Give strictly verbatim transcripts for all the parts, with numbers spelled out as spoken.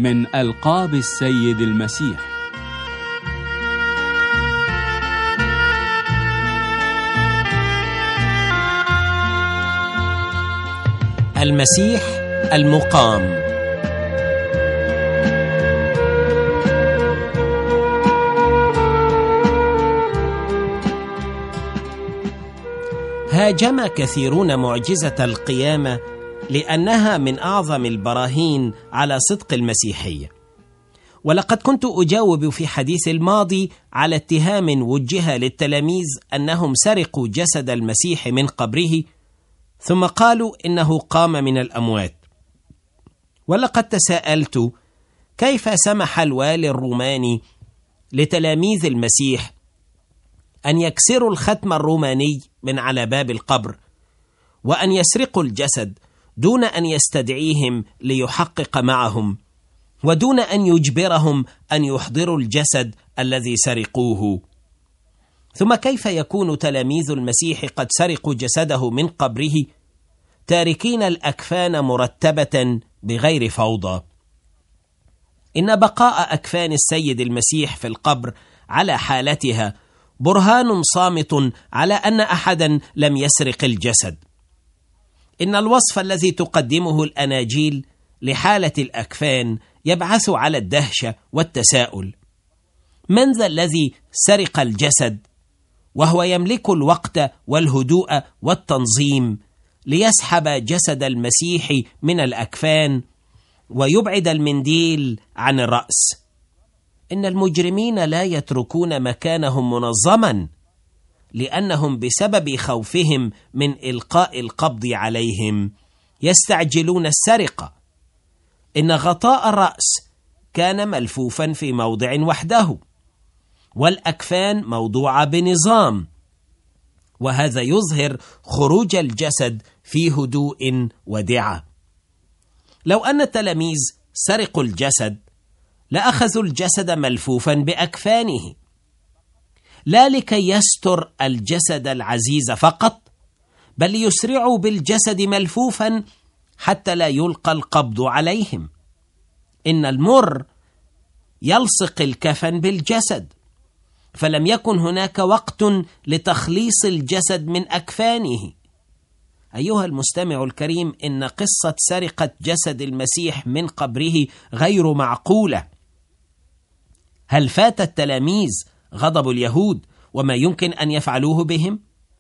من ألقاب السيد المسيح. المسيح المقام. هاجم كثيرون معجزة القيامة لأنها من أعظم البراهين على صدق المسيحية، ولقد كنت أجاوب في حديث الماضي على اتهام وجه للتلاميذ أنهم سرقوا جسد المسيح من قبره ثم قالوا إنه قام من الأموات. ولقد تساءلت كيف سمح الوالي الروماني لتلاميذ المسيح أن يكسروا الختم الروماني من على باب القبر وأن يسرقوا الجسد دون أن يستدعيهم ليحقق معهم ودون أن يجبرهم أن يحضروا الجسد الذي سرقوه. ثم كيف يكون تلاميذ المسيح قد سرقوا جسده من قبره تاركين الأكفان مرتبة بغير فوضى؟ إن بقاء أكفان السيد المسيح في القبر على حالتها برهان صامت على أن أحدا لم يسرق الجسد. إن الوصف الذي تقدمه الأناجيل لحالة الأكفان يبعث على الدهشة والتساؤل: من ذا الذي سرق الجسد وهو يملك الوقت والهدوء والتنظيم ليسحب جسد المسيح من الأكفان ويبعد المنديل عن الرأس؟ إن المجرمين لا يتركون مكانهم منظما لأنهم بسبب خوفهم من إلقاء القبض عليهم يستعجلون السرقة. إن غطاء الرأس كان ملفوفا في موضع وحده والأكفان موضوعة بنظام، وهذا يظهر خروج الجسد في هدوء ودعة. لو أن التلاميذ سرقوا الجسد لأخذوا الجسد ملفوفا بأكفانه، لا لكي يستر الجسد العزيز فقط، بل يسرعوا بالجسد ملفوفا حتى لا يلقى القبض عليهم. إن المر يلصق الكفن بالجسد، فلم يكن هناك وقت لتخليص الجسد من أكفانه. أيها المستمع الكريم، إن قصة سرقة جسد المسيح من قبره غير معقولة. هل فات التلاميذ غضب اليهود وما يمكن أن يفعلوه بهم؟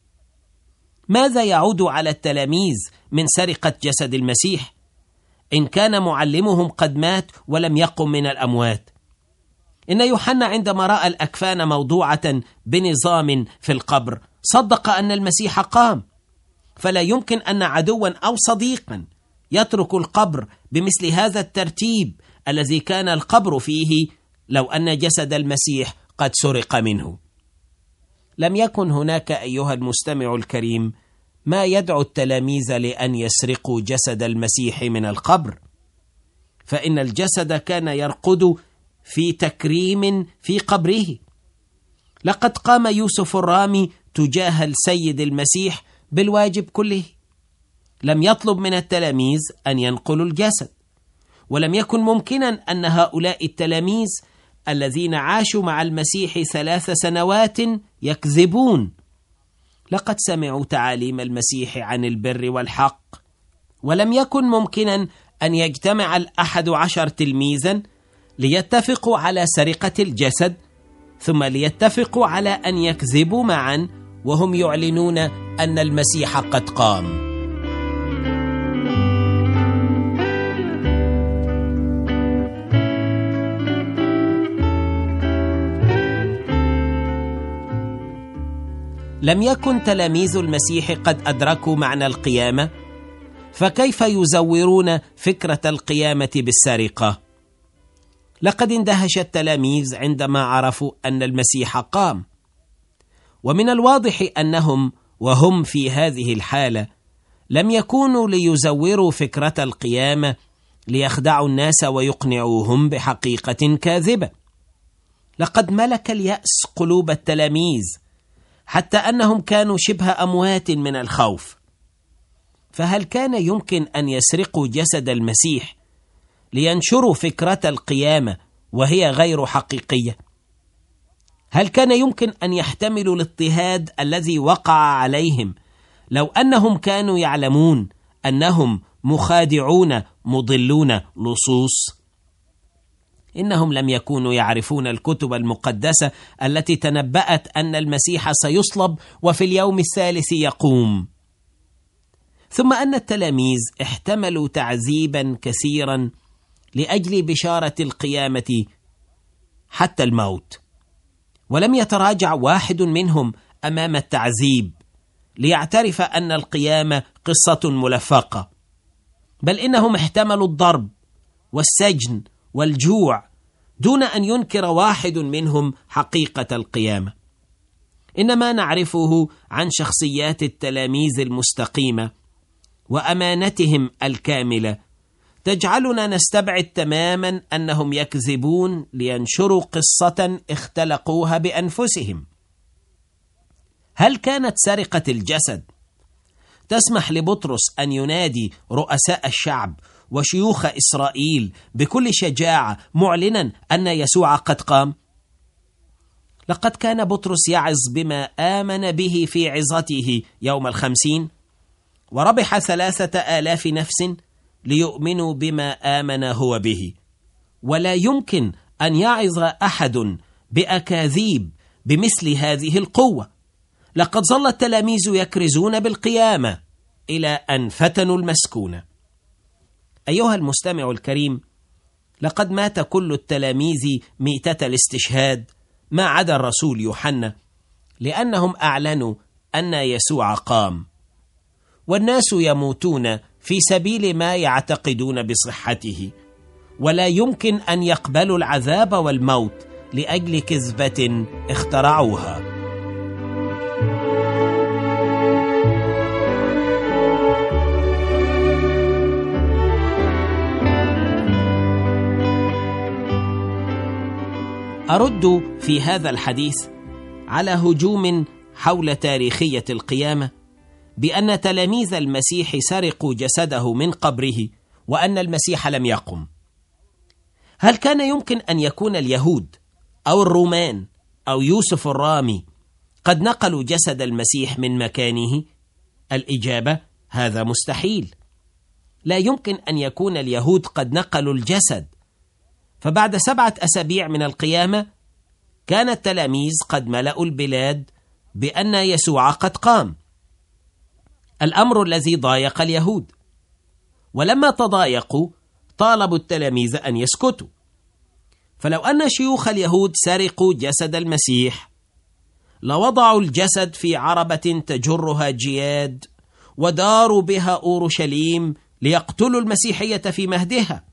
ماذا يعود على التلاميذ من سرقة جسد المسيح إن كان معلمهم قد مات ولم يقم من الأموات؟ إن يوحنا عندما رأى الأكفان موضوعة بنظام في القبر صدق أن المسيح قام، فلا يمكن أن عدوا أو صديقا يترك القبر بمثل هذا الترتيب الذي كان القبر فيه لو أن جسد المسيح قد سرق منه. لم يكن هناك أيها المستمع الكريم ما يدعو التلاميذ لأن يسرقوا جسد المسيح من القبر، فإن الجسد كان يرقد في تكريم في قبره. لقد قام يوسف الرامي تجاه السيد المسيح بالواجب كله. لم يطلب من التلاميذ أن ينقلوا الجسد، ولم يكن ممكنا أن هؤلاء التلاميذ الذين عاشوا مع المسيح ثلاث سنوات يكذبون. لقد سمعوا تعاليم المسيح عن البر والحق، ولم يكن ممكنا أن يجتمع الأحد عشر تلميذا ليتفقوا على سرقة الجسد ثم ليتفقوا على أن يكذبوا معا وهم يعلنون أن المسيح قد قام. لم يكن تلاميذ المسيح قد أدركوا معنى القيامة، فكيف يزورون فكرة القيامة بالسرقة؟ لقد اندهش التلاميذ عندما عرفوا أن المسيح قام، ومن الواضح أنهم وهم في هذه الحالة لم يكونوا ليزوروا فكرة القيامة ليخدعوا الناس ويقنعوهم بحقيقة كاذبة. لقد ملك اليأس قلوب التلاميذ حتى أنهم كانوا شبه أموات من الخوف. فهل كان يمكن أن يسرقوا جسد المسيح لينشروا فكرة القيامة وهي غير حقيقية؟ هل كان يمكن أن يحتملوا الاضطهاد الذي وقع عليهم لو أنهم كانوا يعلمون أنهم مخادعون مضلون لصوص؟ إنهم لم يكونوا يعرفون الكتب المقدسة التي تنبأت أن المسيح سيصلب وفي اليوم الثالث يقوم. ثم أن التلاميذ احتملوا تعذيبا كثيرا لأجل بشارة القيامة حتى الموت، ولم يتراجع واحد منهم أمام التعذيب ليعترف أن القيامة قصة ملفقة، بل إنهم احتملوا الضرب والسجن والجوع دون أن ينكر واحد منهم حقيقة القيامة. إن ما نعرفه عن شخصيات التلاميذ المستقيمة وأمانتهم الكاملة تجعلنا نستبعد تماما أنهم يكذبون لينشروا قصة اختلقوها بأنفسهم. هل كانت سرقة الجسد تسمح لبطرس أن ينادي رؤساء الشعب وشيوخ إسرائيل بكل شجاعة معلنا أن يسوع قد قام؟ لقد كان بطرس يعظ بما آمن به في عظته يوم الخمسين، وربح ثلاثة آلاف نفس ليؤمنوا بما آمن هو به، ولا يمكن أن يعظ أحد بأكاذيب بمثل هذه القوة. لقد ظل التلاميذ يكرزون بالقيامة إلى أن فتنوا المسكونة. أيها المستمع الكريم، لقد مات كل التلاميذ ميتة الاستشهاد ما عدا الرسول يوحنا، لأنهم أعلنوا أن يسوع قام، والناس يموتون في سبيل ما يعتقدون بصحته، ولا يمكن أن يقبلوا العذاب والموت لأجل كذبة اخترعوها. أرد في هذا الحديث على هجوم حول تاريخية القيامة بأن تلاميذ المسيح سرقوا جسده من قبره وأن المسيح لم يقم. هل كان يمكن أن يكون اليهود أو الرومان أو يوسف الرامي قد نقلوا جسد المسيح من مكانه؟ الإجابة: هذا مستحيل. لا يمكن أن يكون اليهود قد نقلوا الجسد، فبعد سبعة أسابيع من القيامة كان التلاميذ قد ملأوا البلاد بأن يسوع قد قام، الأمر الذي ضايق اليهود. ولما تضايقوا طالبوا التلاميذ أن يسكتوا. فلو أن شيوخ اليهود سرقوا جسد المسيح لوضعوا الجسد في عربة تجرها جياد وداروا بها أورشليم ليقتلوا المسيحية في مهدها.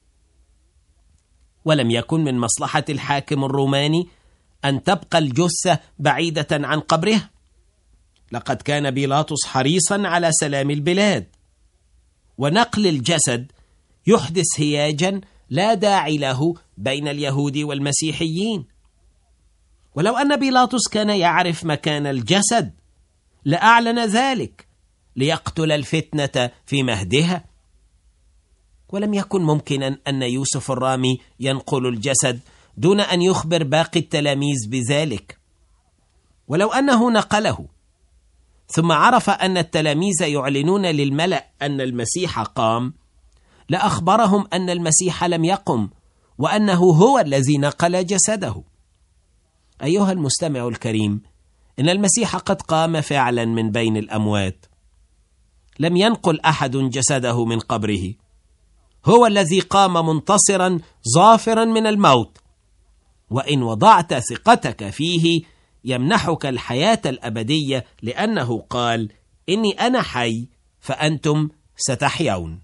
ولم يكن من مصلحة الحاكم الروماني أن تبقى الجثة بعيدة عن قبرها. لقد كان بيلاطس حريصا على سلام البلاد، ونقل الجسد يحدث هياجا لا داعي له بين اليهود والمسيحيين. ولو أن بيلاطس كان يعرف مكان الجسد لأعلن ذلك ليقتل الفتنة في مهدها. ولم يكن ممكنا أن يوسف الرامي ينقل الجسد دون أن يخبر باقي التلاميذ بذلك. ولو أنه نقله ثم عرف أن التلاميذ يعلنون للملأ أن المسيح قام لأخبرهم أن المسيح لم يقم وأنه هو الذي نقل جسده. أيها المستمع الكريم، إن المسيح قد قام فعلا من بين الأموات. لم ينقل أحد جسده من قبره، هو الذي قام منتصرا ظافرا من الموت. وإن وضعت ثقتك فيه يمنحك الحياة الأبدية، لأنه قال: إني أنا حي فأنتم ستحيون.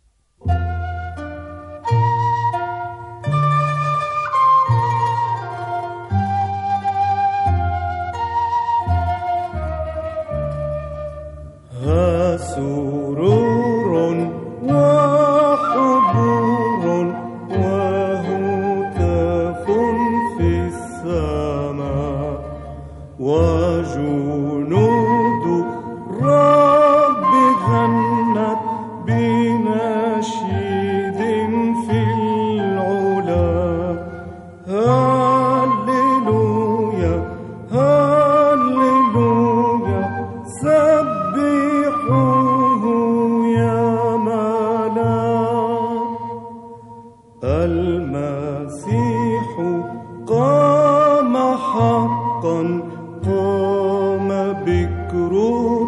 ها سرور وحبور وهتاف في السماء وجنود الرب غنت بنشيد في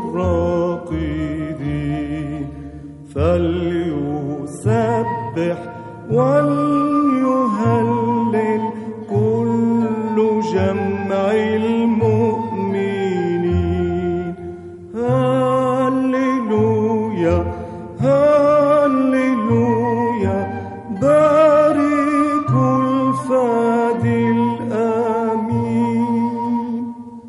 الراقدين فليسبح وليهلل كل جمع المؤمنين. هللويا هللويا بارك الفادي الآمين.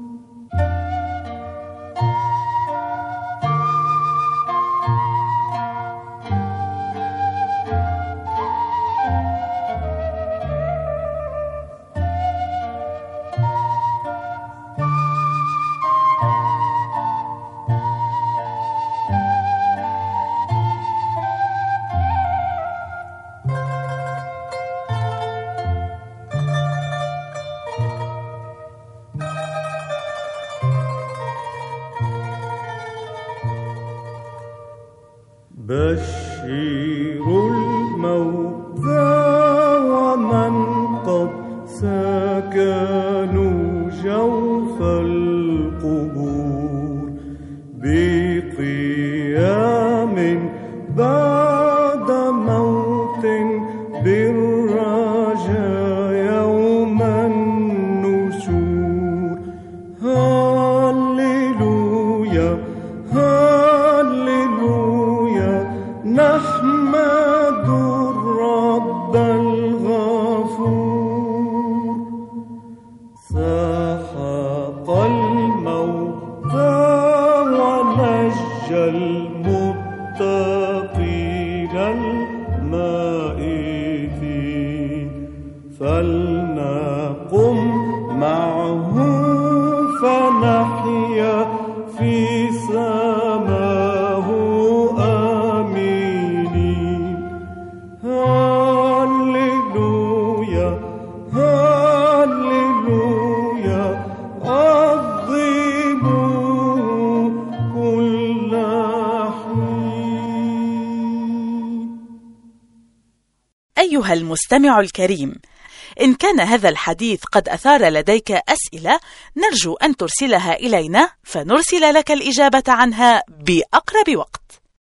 بشروا الموتى ومن قد سكنوا جوف القبور بقيام بعد موت بالرجاء يوم النشور. هللويا هللويا نحمد الرب الغفور. سحق الموتى ونجى المتقين المائتين فلنقم معه فنحيا في سماه آمين. هللويا هللويا عظموا كل حين. أيها المستمع الكريم، إن كان هذا الحديث قد أثار لديك أسئلة نرجو أن ترسلها إلينا فنرسل لك الإجابة عنها بأقرب وقت.